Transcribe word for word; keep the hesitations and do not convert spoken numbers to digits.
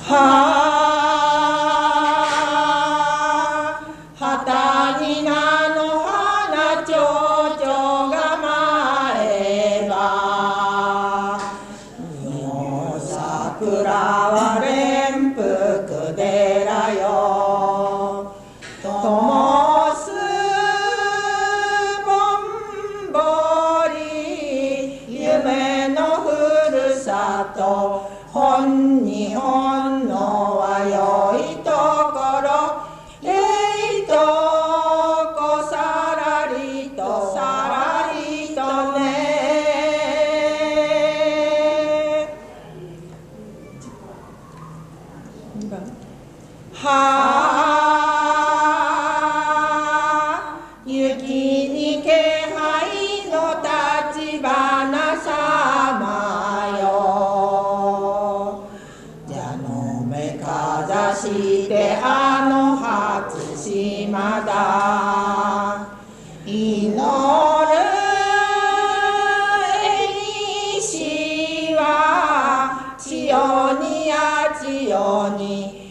はあ旗に名の花蝶々が舞えばもう桜は連福寺よ灯すぼんぼり夢のふるさと本日本のは良いところえいとこさらりとさらりとねはあ雪に気配の立花様よ蛇の目かざしてあの初島だ祈る絵にしは千代にや千代に